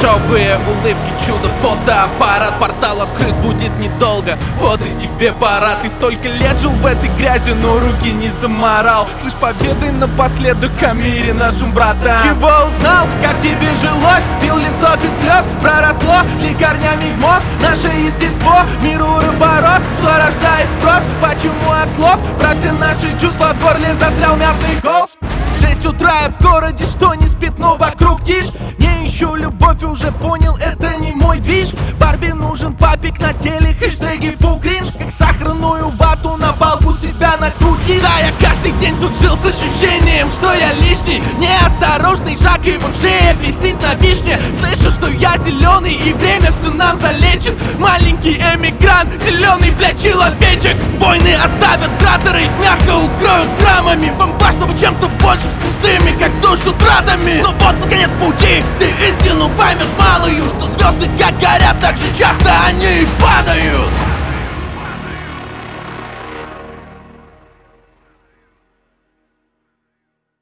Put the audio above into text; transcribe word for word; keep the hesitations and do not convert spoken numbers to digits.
Дешевые улыбки, чудо, фотоаппарат. Портал открыт будет недолго, вот и тебе пора. Ты столько лет жил в этой грязи, но руки не заморал. Слышь, поведай напоследок о мире нашим братам. Чего узнал, как тебе жилось? Пил ли сок без слез? Проросло ли корнями в мозг наше естество? Мир уроборос, что рождает спрос. Почему от слов про все наши чувства в горле застрял мятный холст? Шесть утра я в городе, что не спит, но вокруг тишь. Не ищу любовь, уже понял, это не мой движ. Барби нужен папик на теле, хэштеги фу кринж. Как сахарную вату на палку себя накрутишь. Да, я каждый день тут жил с ощущением, что я лишний. Неосторожный шаг, и вот шея висит на вишне. Слышу, что я зеленый, и время все нам залечит. Маленький эмигрант, зеленый, блядь, человечек. Войны оставят кратеры, их мягко укроют храмами. Вам важно быть чем-то большим, с пустыми, как душу, тратами. Но вот наконец пути, ты истину поймешь малую, что звезды как горят, так же часто они и падают.